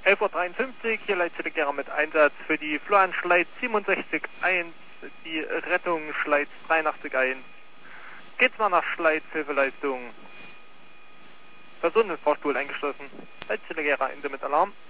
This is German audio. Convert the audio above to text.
11:53 Uhr, hier Leitstelle mit Einsatz für die Florian Schleiz 67-1, die Rettung Schleiz 83-1. Geht's mal nach Schleiz, Hilfeleistung. Personen im Fahrstuhl eingeschlossen. Leitstelle Gera, Ende mit Alarm.